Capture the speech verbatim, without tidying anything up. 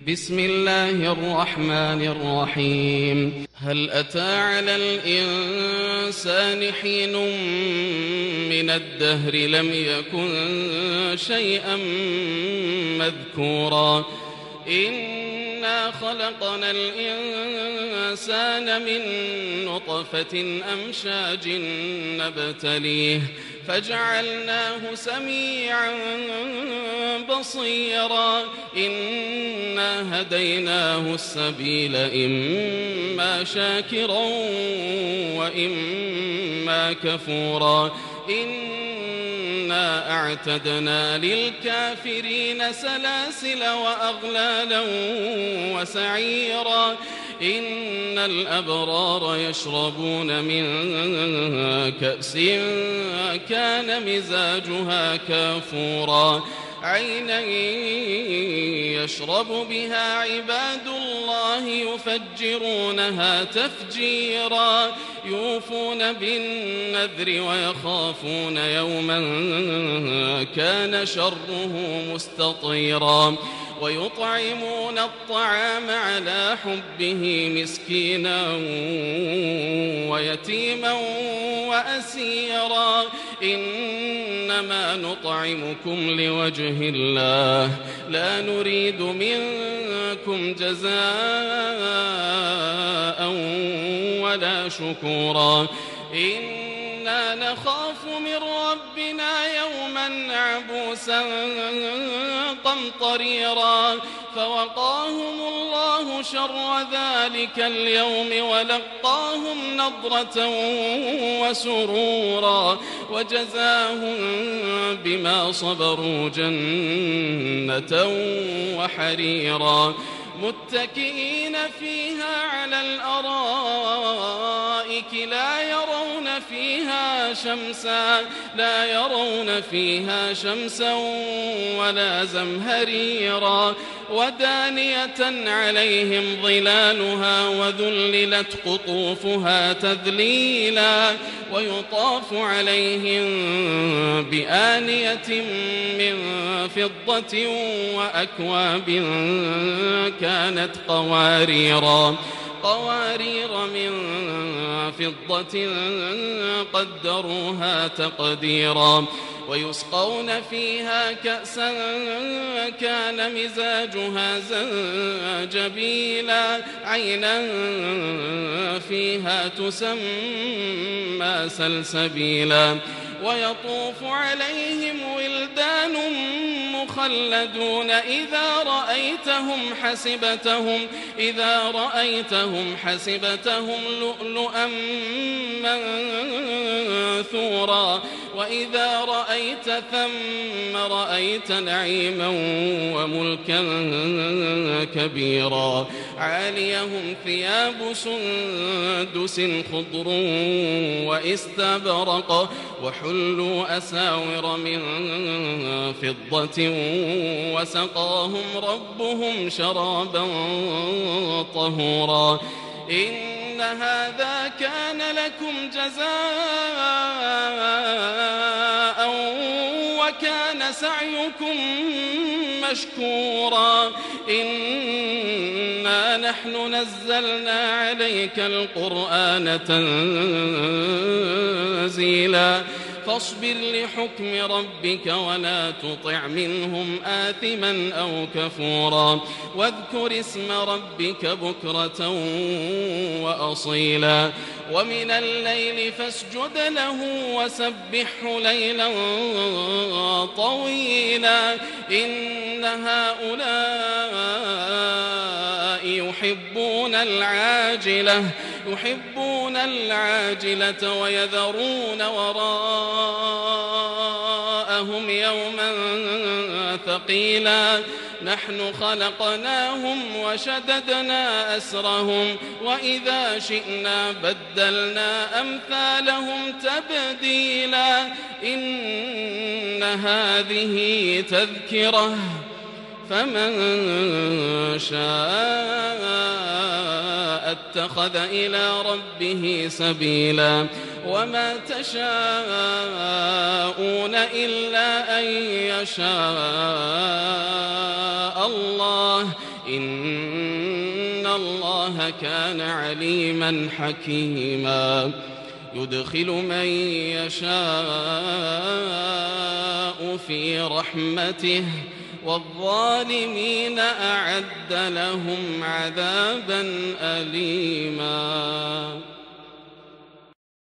بسم الله الرحمن الرحيم. هل أتى على الإنسان حين من الدهر لم يكن شيئا مذكورا إنا خلقنا الإنسان من نطفة أمشاج نبتليه فجعلناه سميعا بصيرا إنا هديناه السبيل إما شاكرا وإما كفورا إنا أعتدنا للكافرين سلاسل وأغلالا وسعيرا إن الأبرار يشربون من كأس كان مزاجها كافورا عينا يشرب بها عباد الله يفجرونها تفجيرا يوفون بالنذر ويخافون يوما كان شره مستطيرا ويطعمون الطعام على حبه مسكينا ويتيما وأسيرا إنما نطعمكم لوجه الله لا نريد منكم جزاء ولا شكورا إنا نخاف من ربنا يوما عبوسا قمطريرا فوقاهم الله شر ذلك اليوم ولقاهم نضرة وسرورا وجزاهم بما صبروا جنة وحريرا متكئين فيها على الأرائك لا يرون فيها شمسا لا يرون فيها شمسا ولا زمهريرا ودانية عليهم ظلالها وذللت قطوفها تذليلا ويطاف عليهم بآنية من فضة وأكواب كانت قواريرا قوارير من فضة قدروها تقديرا ويسقون فيها كأسا كان مزاجها زنجبيلا عينا فيها تسمى سلسبيلا ويطوف عليهم ولدان مخلدون إذا رأيتهم حسبتهم إذا رأيتهم حسبتهم لؤلؤا منثورا وإذا رأيت ثم رأيت نعيما وملكا كبيرا عاليهم ثياب سندس خضر واستبرق وحلوا أساور من فضة وسقاهم ربهم شرابا طهورا إن هذا كان لكم جزاء وكان سعيكم مشكورا إنا نحن نزلنا عليك القرآن تنزيلا فاصبر لحكم ربك ولا تطع منهم آثما أو كفورا واذكر اسم ربك بكرة وأصيلا ومن الليل فاسجد له وسبحه ليلا طويلا إن هؤلاء يحبون العاجلة يحبون العاجلة ويذرون وراءهم يوما ثقيلا نحن خلقناهم وشددنا أسرهم وإذا شئنا بدلنا أمثالهم تبديلا إن هذه تذكرة فمن شاء اتخذ إلى ربه سبيلا وما تشاءون إلا أن يشاء الله إن الله كان عليما حكيما يدخل من يشاء في رحمته والظالمين أعد لهم عذابا أليما.